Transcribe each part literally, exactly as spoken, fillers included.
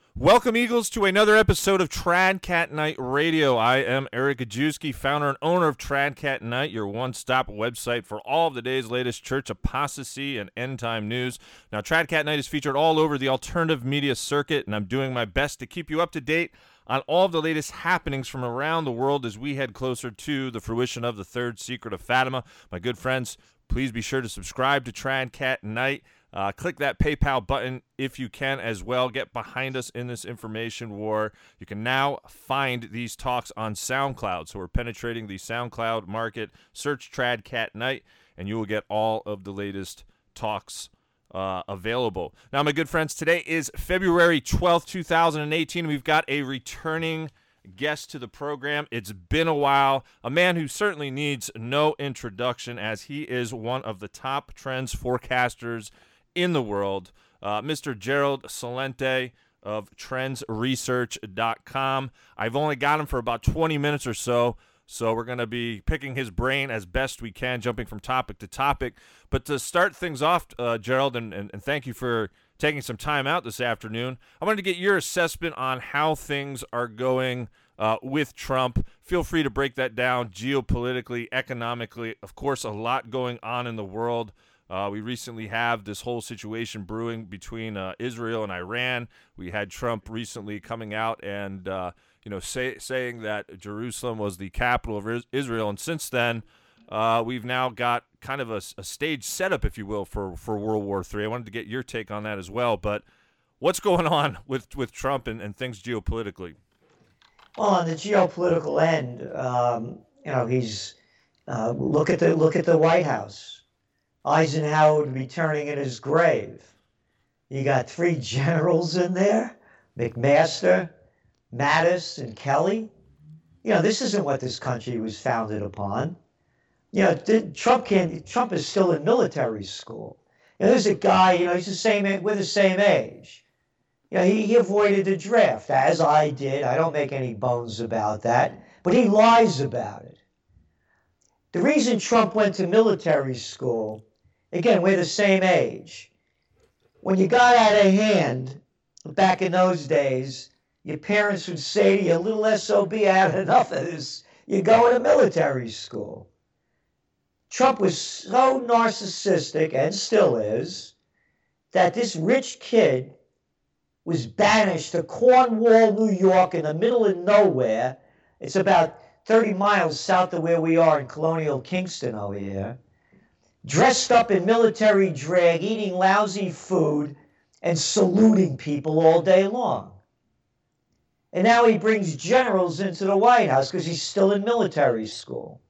Welcome, Eagles, to another episode of Trad Cat Night Radio. I am Eric Ajewski, founder and owner of Trad Cat Night, your one-stop website for all of the day's latest church apostasy and end-time news. Now, Trad Cat Night is featured all over the alternative media circuit, and I'm doing my best to keep you up to date on all of the latest happenings from around the world as we head closer to the fruition of the third secret of Fatima. My good friends, please be sure to subscribe to Trad Cat Night. Uh, click that PayPal button if you can as well. Get behind us in this information war. You can now find these talks on SoundCloud. So we're penetrating the SoundCloud market. Search Trad Cat Night, and you will get all of the latest talks uh, available. Now, my good friends, today is February twelfth, two thousand eighteen. We've got a returning guest to the program. It's been a while. A man who certainly needs no introduction, as he is one of the top trends forecasters in the world, uh, Mister Gerald Celente of trends research dot com. I've only got him for about twenty minutes or so, so we're going to be picking his brain as best we can, jumping from topic to topic. But to start things off, uh, Gerald, and, and, and thank you for taking some time out this afternoon, I wanted to get your assessment on how things are going uh, with Trump. Feel free to break that down geopolitically, economically. Of course, a lot going on in the world. Uh, we recently have this whole situation brewing between uh, Israel and Iran. We had Trump recently coming out and uh, you know say, saying that Jerusalem was the capital of Israel, and since then uh, we've now got kind of a, a stage setup, if you will, for, for World War Three. I wanted to get your take on that as well. But what's going on with, with Trump and, and things geopolitically? Well, on the geopolitical end, um, you know, he's uh, look at the look at the White House. Eisenhower would be turning in his grave. You got three generals in there, McMaster, Mattis, and Kelly. You know, this isn't what this country was founded upon. You know, Trump can Trump is still in military school. You know, there's a guy, you know, he's the same, we're the same age. You know, he, he avoided the draft, as I did. I don't make any bones about that. But he lies about it. The reason Trump went to military school, again, we're the same age. When you got out of hand, back in those days, your parents would say to you, little S O B, I had enough of this. You're going to military school. Trump was so narcissistic, and still is, that this rich kid was banished to Cornwall, New York, in the middle of nowhere. It's about thirty miles south of where we are in colonial Kingston over here. Dressed up in military drag, eating lousy food, and saluting people all day long. And now he brings generals into the White House because he's still in military school.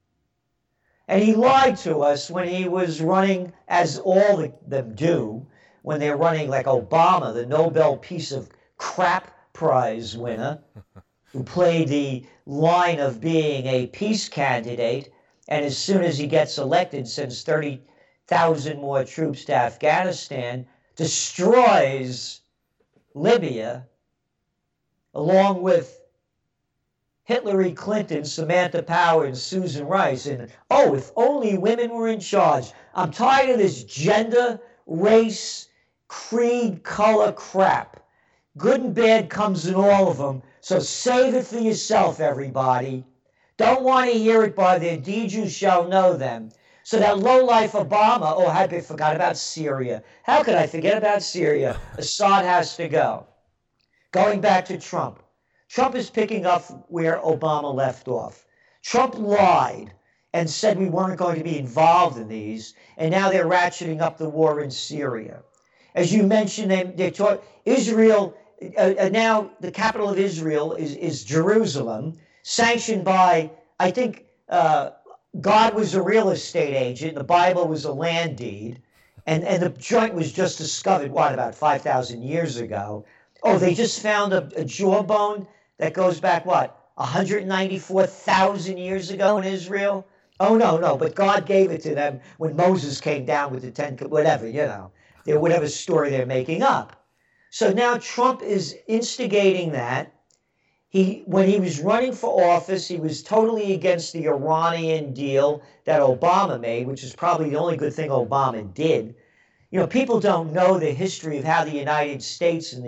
And he lied to us when he was running, as all of them do, when they're running like Obama, the Nobel Peace of Crap Prize winner, who played the line of being a peace candidate, and as soon as he gets elected, sends thirty thousand more troops to Afghanistan, destroys Libya, along with Hillary Clinton, Samantha Power, and Susan Rice. And, oh, if only women were in charge. I'm tired of this gender, race, creed, color crap. Good and bad comes in all of them, so save it for yourself, everybody. Don't want to hear it, by their deeds you shall know them. So that lowlife Obama, oh, I forgot about Syria. How could I forget about Syria? Assad has to go. Going back to Trump. Trump is picking up where Obama left off. Trump lied and said we weren't going to be involved in these, and now they're ratcheting up the war in Syria. As you mentioned, they, they taught Israel, uh, uh, now the capital of Israel is, is Jerusalem, sanctioned by, I think, uh, God was a real estate agent, the Bible was a land deed, and, and the joint was just discovered, what, about five thousand years ago. Oh, they just found a, a jawbone that goes back, what, one hundred ninety-four thousand years ago in Israel? Oh, no, no, but God gave it to them when Moses came down with the ten, whatever, you know, whatever story they're making up. So now Trump is instigating that. He, when he was running for office, he was totally against the Iranian deal that Obama made, which is probably the only good thing Obama did. You know, people don't know the history of how the United States and the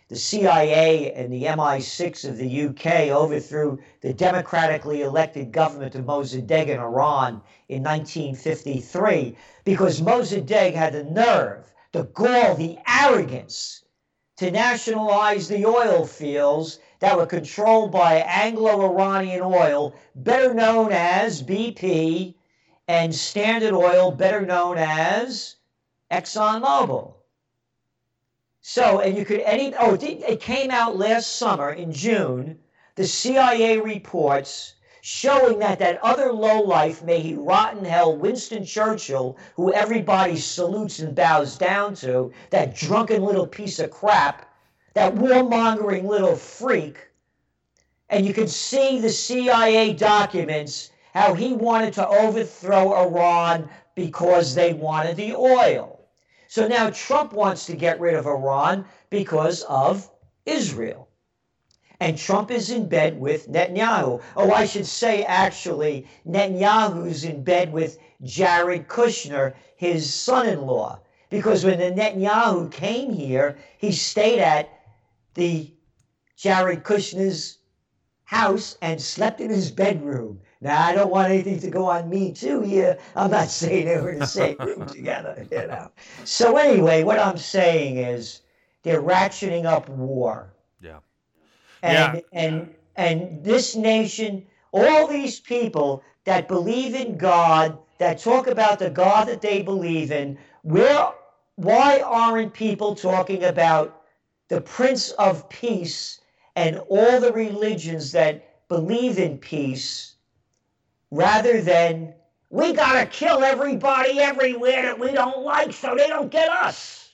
the C I A and the M I six of the U K overthrew the democratically elected government of Mossadegh in Iran in nineteen fifty-three, because Mossadegh had the nerve, the gall, the arrogance to nationalize the oil fields that were controlled by Anglo-Iranian Oil, better known as B P, and Standard Oil, better known as ExxonMobil. So, and you could, any, oh, it, it came out last summer in June, the C I A reports showing that that other lowlife, may he rot in hell, Winston Churchill, who everybody salutes and bows down to, that drunken little piece of crap, that warmongering little freak, and you could see the C I A documents, how he wanted to overthrow Iran because they wanted the oil. So now Trump wants to get rid of Iran because of Israel. And Trump is in bed with Netanyahu. Oh, I should say, actually, Netanyahu's in bed with Jared Kushner, his son-in-law. Because when the Netanyahu came here, he stayed at the Jared Kushner's house and slept in his bedroom. Now, I don't want anything to go on me, too, here. I'm not saying they were in the same room together, you know. So anyway, what I'm saying is they're ratcheting up war. Yeah. And, yeah. and, and this nation, all these people that believe in God, that talk about the God that they believe in, where, why aren't people talking about the Prince of Peace and all the religions that believe in peace, rather than, we gotta kill everybody everywhere that we don't like so they don't get us?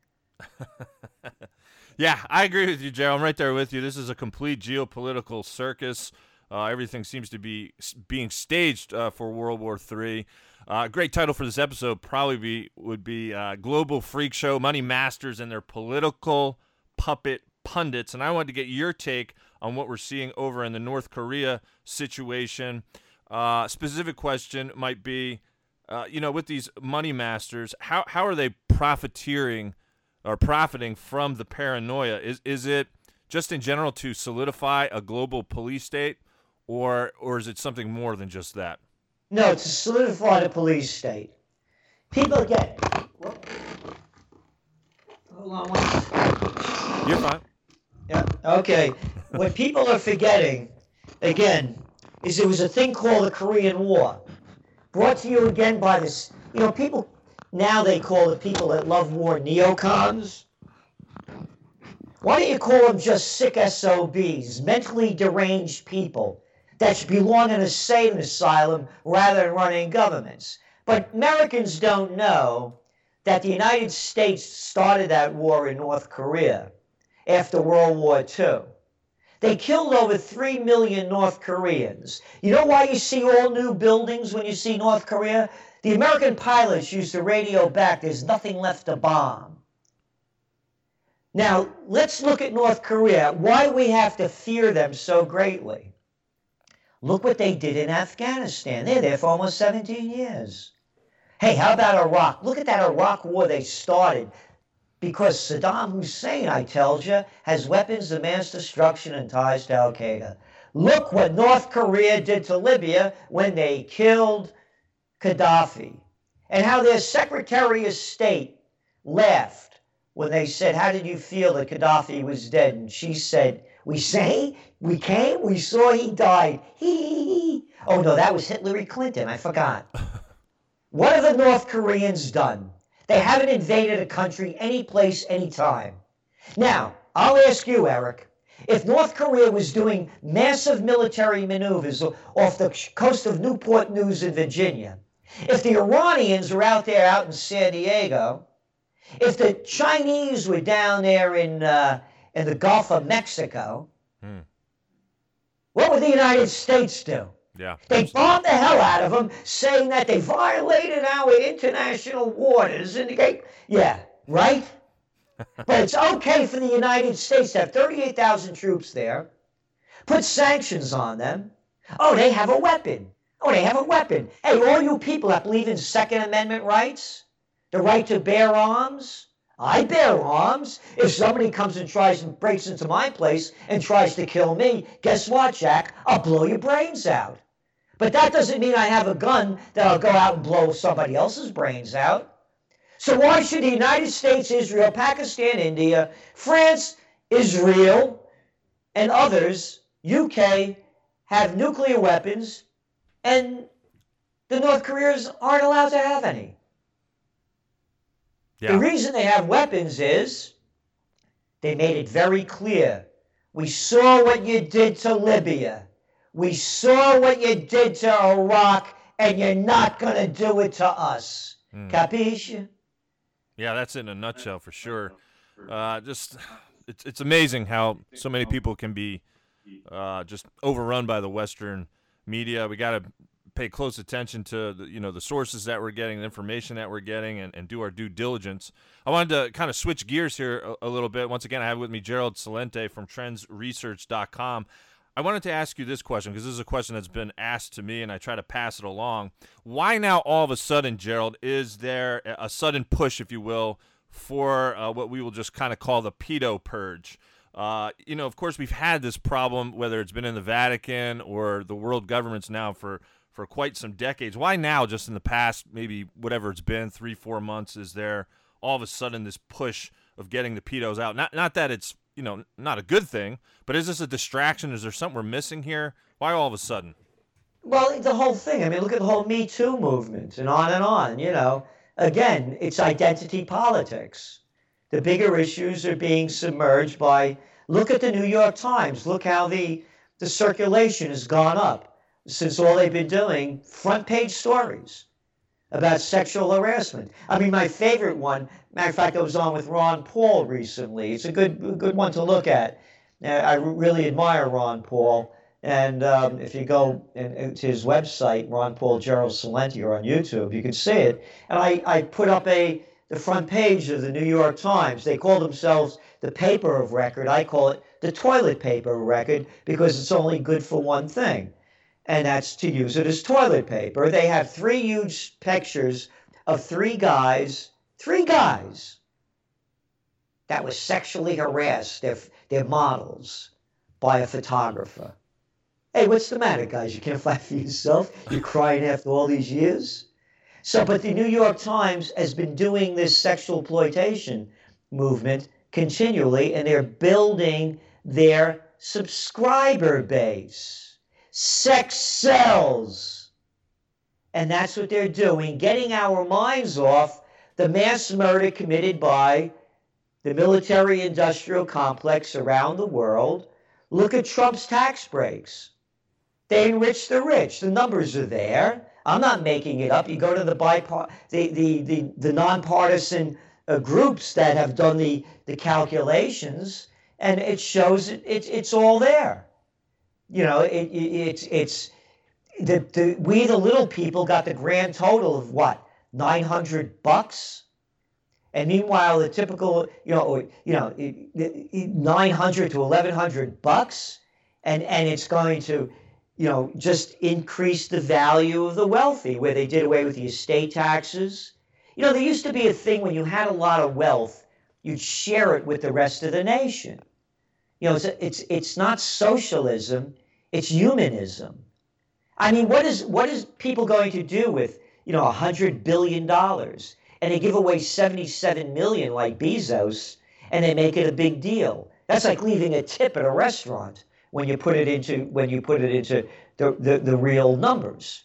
Yeah, I agree with you, Joe. I'm right there with you. This is a complete geopolitical circus. Uh, everything seems to be being staged uh, for World War Three. Uh, great title for this episode probably be would be uh, Global Freak Show, Money Masters and Their Political Puppet Pundits. And I wanted to get your take on what we're seeing over in the North Korea situation. Uh, specific question might be, uh, you know, with these money masters, how how are they profiteering or profiting from the paranoia? Is is it just in general to solidify a global police state, or or is it something more than just that? No, to solidify the police state. People get. Hold on one second. You're fine. Yeah. Okay. What people are forgetting, again, is there was a thing called the Korean War, brought to you again by this, you know, people, now they call the people that love war neocons. Why don't you call them just sick S O Bs, mentally deranged people that should belong in a sane asylum rather than running governments? But Americans don't know that the United States started that war in North Korea after World War Two. They killed over three million North Koreans. You know why you see all new buildings when you see North Korea? The American pilots used to radio back, there's nothing left to bomb. Now, let's look at North Korea. Why we have to fear them so greatly? Look what they did in Afghanistan. They're there for almost seventeen years. Hey, how about Iraq? Look at that Iraq war they started. Because Saddam Hussein, I told you, has weapons of mass destruction and ties to Al-Qaeda. Look what North Korea did to Libya when they killed Gaddafi. And how their Secretary of State laughed when they said, how did you feel that Gaddafi was dead? And she said, we say, we came, we saw he died. Hee. Oh, no, that was Hillary Clinton. I forgot. What have the North Koreans done? They haven't invaded a country any place, any time. Now, I'll ask you, Eric, if North Korea was doing massive military maneuvers off the coast of Newport News in Virginia, if the Iranians were out there out in San Diego, if the Chinese were down there in, uh, in the Gulf of Mexico, hmm. what would the United States do? Yeah. They bombed the hell out of them, saying that they violated our international waters. And they, yeah, right? But it's okay for the United States to have thirty-eight thousand troops there, put sanctions on them. Oh, they have a weapon. Oh, they have a weapon. Hey, all you people that believe in Second Amendment rights, the right to bear arms, I bear arms. If somebody comes and tries and breaks into my place and tries to kill me, guess what, Jack? I'll blow your brains out. But that doesn't mean I have a gun that I'll go out and blow somebody else's brains out. So why should the United States, Israel, Pakistan, India, France, Israel, and others, U K, have nuclear weapons, and the North Koreans aren't allowed to have any? Yeah. The reason they have weapons is they made it very clear. We saw what you did to Libya. We saw what you did to Iraq, and you're not going to do it to us. Mm. Capisce? Yeah, that's it in a nutshell for sure. Uh, just it's it's amazing how so many people can be uh, just overrun by the Western media. We got to pay close attention to the, you know, the sources that we're getting, the information that we're getting, and, and do our due diligence. I wanted to kind of switch gears here a, a little bit. Once again, I have with me Gerald Celente from trends research dot com. I wanted to ask you this question because this is a question that's been asked to me, and I try to pass it along. Why now, all of a sudden, Gerald, is there a sudden push, if you will, for uh, what we will just kind of call the pedo purge? Uh, you know, of course, we've had this problem, whether it's been in the Vatican or the world governments now for, for quite some decades. Why now, just in the past, maybe whatever it's been, three, four months, is there all of a sudden this push of getting the pedos out? Not, not that it's, you know, not a good thing, but is this a distraction? Is there something we're missing here? Why all of a sudden? Well, the whole thing. I mean, look at the whole Me Too movement and on and on, you know. Again, it's identity politics. The bigger issues are being submerged by, look at the New York Times. Look how the, the circulation has gone up since all they've been doing, front page stories about sexual harassment. I mean, my favorite one, matter of fact, I was on with Ron Paul recently. It's a good a good one to look at. Uh, I really admire Ron Paul. And um, if you go in, into his website, Ron Paul Gerald Celente, or on YouTube, you can see it. And I, I put up a the front page of the New York Times. They call themselves the paper of record. I call it the toilet paper of record because it's only good for one thing, and that's to use it as toilet paper. They have three huge pictures of three guys, three guys that were sexually harassed, they're, they're models, by a photographer. Hey, what's the matter, guys? You can't fight for yourself? You're crying after all these years? So, but the New York Times has been doing this sexual exploitation movement continually, and they're building their subscriber base. Sex sells. And that's what they're doing, getting our minds off the mass murder committed by the military-industrial complex around the world. Look at Trump's tax breaks. They enrich the rich. The numbers are there. I'm not making it up. You go to the bipart, the the the, the nonpartisan uh, groups that have done the, the calculations, and it shows it, it it's all there. You know, it, it it's it's the, the we the little people got the grand total of what, nine hundred bucks, and meanwhile the typical you know you know nine hundred to eleven hundred bucks, and and it's going to, you know, just increase the value of the wealthy, where they did away with the estate taxes. You know, there used to be a thing when you had a lot of wealth, you'd share it with the rest of the nation. You know, it's it's it's not socialism, it's humanism. I mean, what is what is people going to do with, you know, a hundred billion dollars, and they give away seventy-seven million like Bezos, and they make it a big deal? That's like leaving a tip at a restaurant when you put it into when you put it into the, the, the real numbers.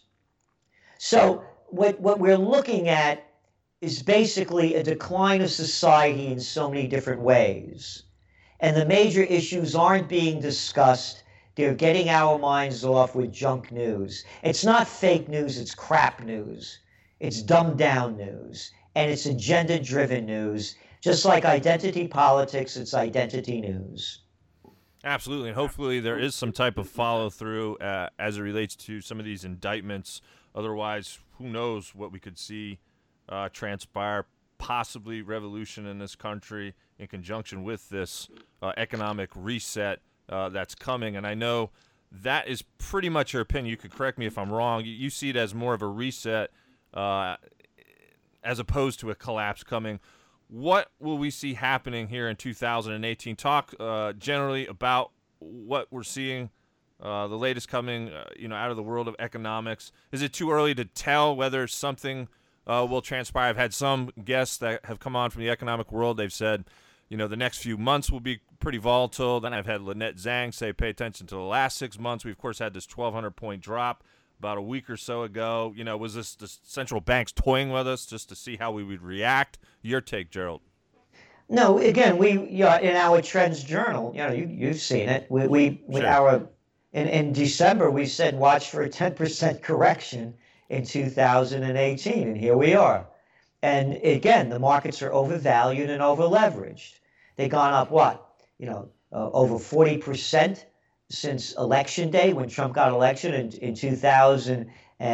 So what what we're looking at is basically a decline of society in so many different ways. And the major issues aren't being discussed. They're getting our minds off with junk news. It's not fake news, it's crap news. It's dumbed down news. And it's agenda-driven news. Just like identity politics, it's identity news. Absolutely, and hopefully there is some type of follow-through uh, as it relates to some of these indictments. Otherwise, who knows what we could see uh, transpire, possibly revolution in this country in conjunction with this uh, economic reset uh, that's coming. And I know that is pretty much your opinion. You could correct me if I'm wrong. You, you see it as more of a reset uh, as opposed to a collapse coming. what will we see happening here in two thousand eighteen? Talk uh, generally about what we're seeing, uh, the latest coming, uh, you know, out of the world of economics. Is it too early to tell whether something uh, will transpire? I've had some guests that have come on from the economic world. They've said, you know, the next few months will be pretty volatile. Then I've had Lynette Zhang say, pay attention to the last six months. We, of course, had this twelve hundred point drop about a week or so ago. You know, was this the central banks toying with us just to see how we would react? Your take, Gerald. No, again, we you know, in our trends journal, you know, you, you've seen it. We, we with Sure. our in, in December, we said watch for a ten percent correction in two thousand eighteen, and here we are. And again, the markets are overvalued and overleveraged. They've gone up what? You know, uh, over forty percent since election day when Trump got elected in, in two thousand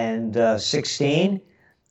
sixteen.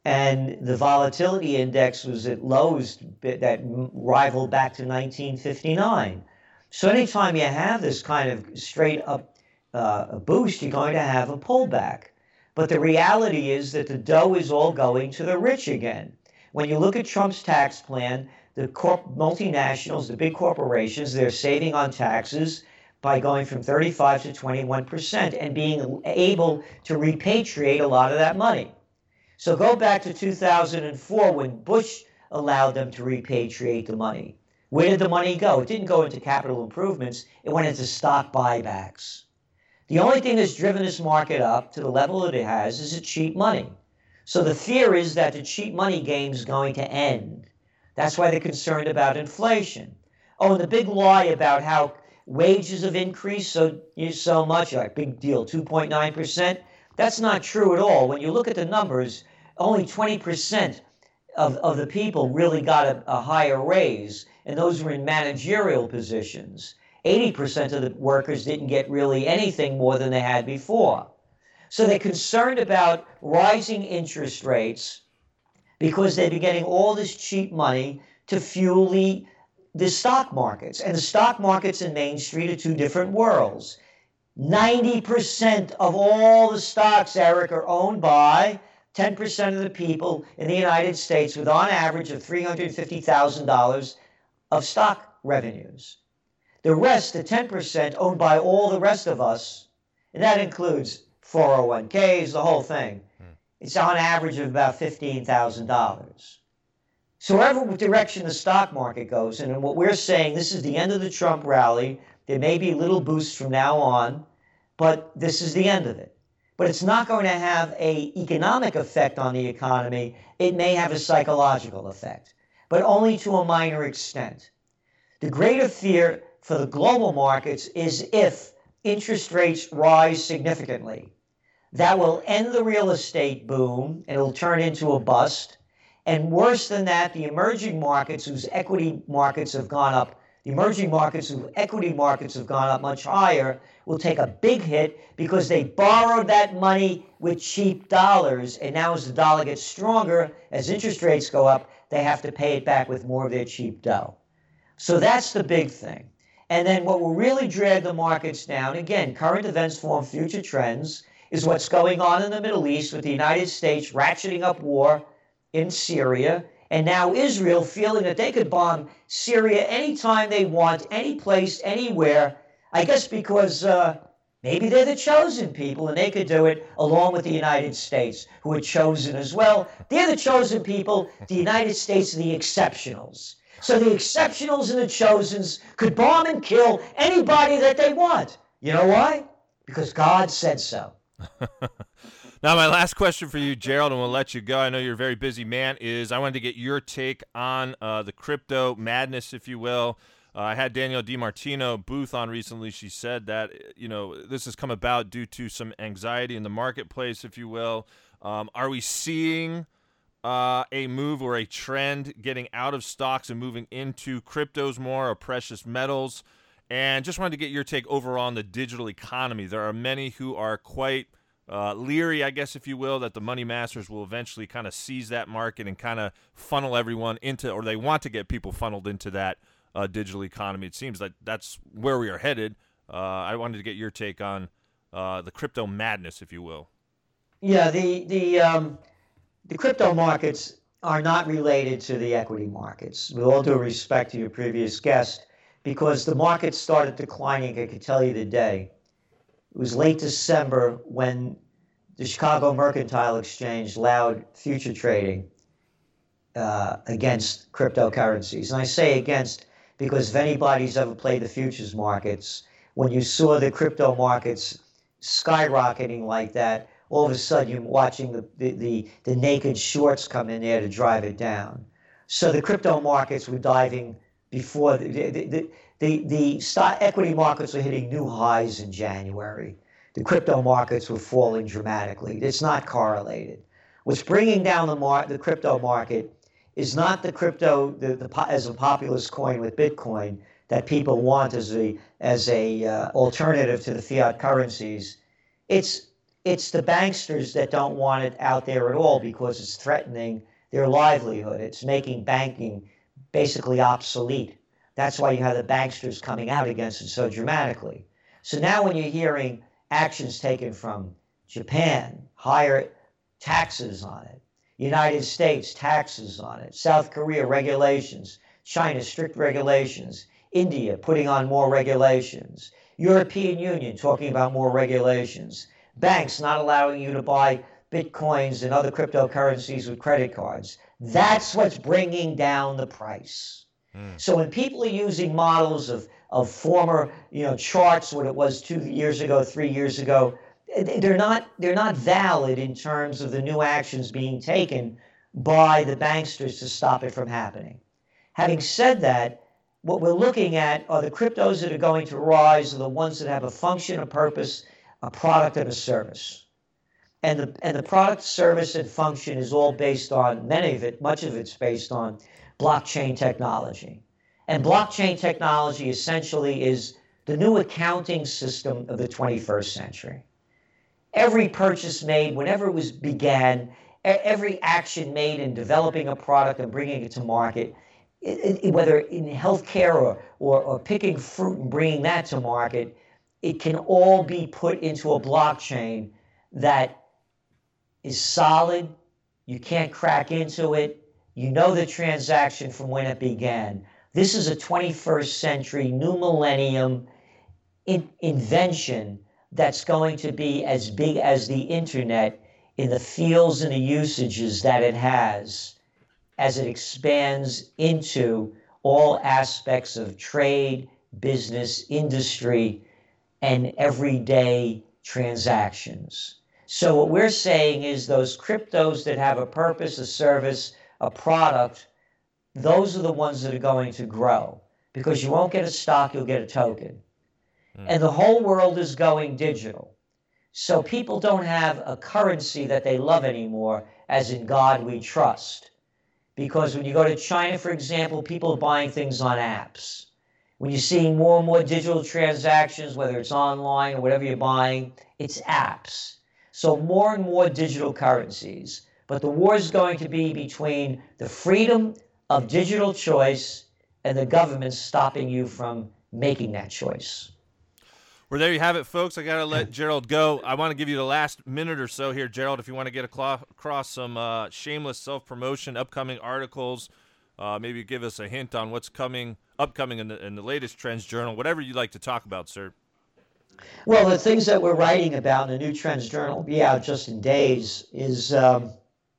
And the volatility index was at lows that rivaled back to nineteen fifty-nine. So anytime you have this kind of straight up uh, boost, you're going to have a pullback. But the reality is that the dough is all going to the rich again. When you look at Trump's tax plan, the corp- multinationals, the big corporations, they're saving on taxes by going from thirty-five to twenty-one percent and being able to repatriate a lot of that money. So go back to two thousand four when Bush allowed them to repatriate the money. Where did the money go? It didn't go into capital improvements. It went into stock buybacks. The only thing that's driven this market up to the level that it has is the cheap money. So the fear is that the cheap money game is going to end. That's why they're concerned about inflation. Oh, and the big lie about how wages have increased so, so much, like big deal, two point nine percent. That's not true at all. When you look at the numbers, only twenty percent of, of the people really got a, a higher raise, and those were in managerial positions. eighty percent of the workers didn't get really anything more than they had before. So they're concerned about rising interest rates because they've been getting all this cheap money to fuel the, the stock markets. And the stock markets and Main Street are two different worlds. ninety percent of all the stocks, Eric, are owned by ten percent of the people in the United States with on average of three hundred fifty thousand dollars of stock revenues. The rest, the ten percent, owned by all the rest of us, and that includes four oh one k's, the whole thing. Hmm. It's on average of about fifteen thousand dollars. So whatever direction the stock market goes, and what we're saying, this is the end of the Trump rally. There may be little boosts from now on, but this is the end of it. But it's not going to have an economic effect on the economy. It may have a psychological effect, but only to a minor extent. The greater fear for the global markets is if interest rates rise significantly. That will end the real estate boom, and it'll turn into a bust. And worse than that, the emerging markets whose equity markets have gone up The emerging markets, whose equity markets have gone up much higher, will take a big hit because they borrowed that money with cheap dollars, and now as the dollar gets stronger, as interest rates go up, they have to pay it back with more of their cheap dough. So that's the big thing. And then what will really drag the markets down, again, current events form future trends, is what's going on in the Middle East with the United States ratcheting up war in Syria, and now Israel feeling that they could bomb Syria anytime they want, any place, anywhere. I guess because uh, maybe they're the chosen people and they could do it along with the United States, who are chosen as well. They're the chosen people. The United States are the exceptionals. So the exceptionals and the chosens could bomb and kill anybody that they want. You know why? Because God said so. Now, my last question for you, Gerald, and we'll let you go. I know you're a very busy man, is I wanted to get your take on uh, the crypto madness, if you will. Uh, I had Danielle DiMartino Booth on recently. She said that, you know, this has come about due to some anxiety in the marketplace, if you will. Um, are we seeing uh, a move or a trend getting out of stocks and moving into cryptos more or precious metals? And just wanted to get your take overall on the digital economy. There are many who are quite Uh, leery, I guess, if you will, that the money masters will eventually kind of seize that market and kind of funnel everyone into, or they want to get people funneled into that uh, digital economy. It seems that that's where we are headed. Uh, I wanted to get your take on uh, the crypto madness, if you will. Yeah, the the um, the crypto markets are not related to the equity markets, with all due respect to your previous guest, because the market started declining, I can tell you the day. It was late December when the Chicago Mercantile Exchange allowed future trading uh, against cryptocurrencies. And I say against because if anybody's ever played the futures markets, when you saw the crypto markets skyrocketing like that, all of a sudden you're watching the, the, the, the naked shorts come in there to drive it down. So the crypto markets were diving before the, the, the, the, the stock equity markets were hitting new highs in January. The crypto markets were falling dramatically. It's not correlated. What's bringing down the, mar the crypto market is not the crypto the, the, as a populist coin with Bitcoin that people want as a, as a uh, alternative to the fiat currencies. It's It's the banksters that don't want it out there at all because it's threatening their livelihood. It's making banking basically obsolete. That's why you have the banksters coming out against it so dramatically. So now when you're hearing actions taken from Japan, higher taxes on it, United States, taxes on it, South Korea, regulations, China, strict regulations, India putting on more regulations, European Union talking about more regulations, banks not allowing you to buy Bitcoins and other cryptocurrencies with credit cards. That's what's bringing down the price. Mm. So when people are using models of, of former, you know, charts, what it was two years ago, three years ago, they're not, they're not valid in terms of the new actions being taken by the banksters to stop it from happening. Having said that, what we're looking at are the cryptos that are going to rise are the ones that have a function, a purpose, a product, and a service. And the, and the product, service, and function is all based on, many of it, much of it's based on blockchain technology. And blockchain technology essentially is the new accounting system of the twenty-first century. Every purchase made, whenever it was began, every action made in developing a product and bringing it to market, it, it, whether in healthcare or, or, or picking fruit and bringing that to market, it can all be put into a blockchain that is solid. You can't crack into it. You know the transaction from when it began. This is a twenty-first century, new millennium in invention that's going to be as big as the internet in the fields and the usages that it has as it expands into all aspects of trade, business, industry, and everyday transactions. So what we're saying is those cryptos that have a purpose, a service, a product, those are the ones that are going to grow because you won't get a stock, you'll get a token. Mm. And the whole world is going digital. So people don't have a currency that they love anymore, as in God we trust. Because when you go to China, for example, people are buying things on apps. When you're seeing more and more digital transactions, whether it's online or whatever you're buying, it's apps. So more and more digital currencies. But the war is going to be between the freedom of digital choice and the government stopping you from making that choice. Well, there you have it, folks. I got to let Gerald go. I want to give you the last minute or so here, Gerald, if you want to get across some uh, shameless self-promotion, upcoming articles, uh, maybe give us a hint on what's coming, upcoming in the, in the latest Trends Journal, whatever you'd like to talk about, sir. Well, the things that we're writing about in the new Trends Journal will be out just in days is um,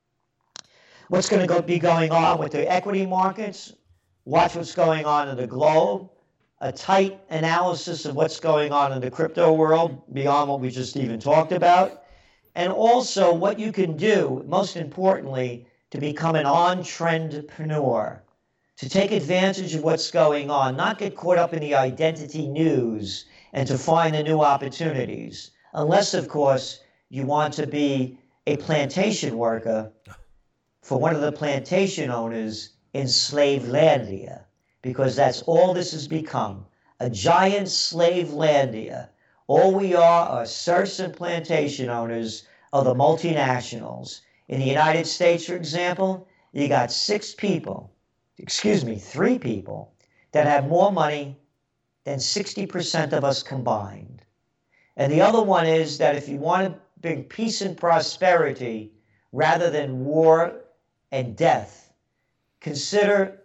what's going to go, be going on with the equity markets, watch what's going on in the globe, a tight analysis of what's going on in the crypto world beyond what we just even talked about, and also what you can do, most importantly, to become an on-trendpreneur, to take advantage of what's going on, not get caught up in the identity news, and to find the new opportunities, unless, of course, you want to be a plantation worker for one of the plantation owners in Slavelandia, because that's all this has become, a giant Slavelandia. All we are are serfs and plantation owners of the multinationals. In the United States, for example, you got six people, excuse me, three people that have more money than sixty percent of us combined. And the other one is that if you want to bring peace and prosperity rather than war and death. Consider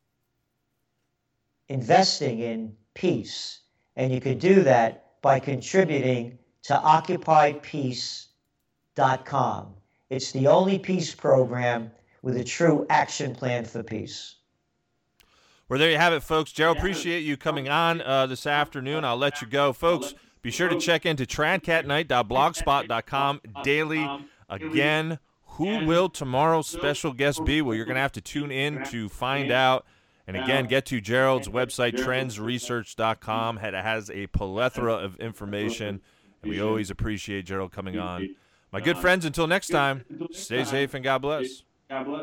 investing in peace, and you could do that by contributing to occupy peace dot com. It's the only peace program with a true action plan for peace. Well, there you have it, folks. Gerald, appreciate you coming on uh, this afternoon. I'll let you go. Folks, be sure to check into trad cat night dot blogspot dot com daily. Again, who will tomorrow's special guest be? Well, you're going to have to tune in to find out. And again, get to Gerald's website, trends research dot com. It has a plethora of information, and we always appreciate Gerald coming on. My good friends, until next time, stay safe and God bless.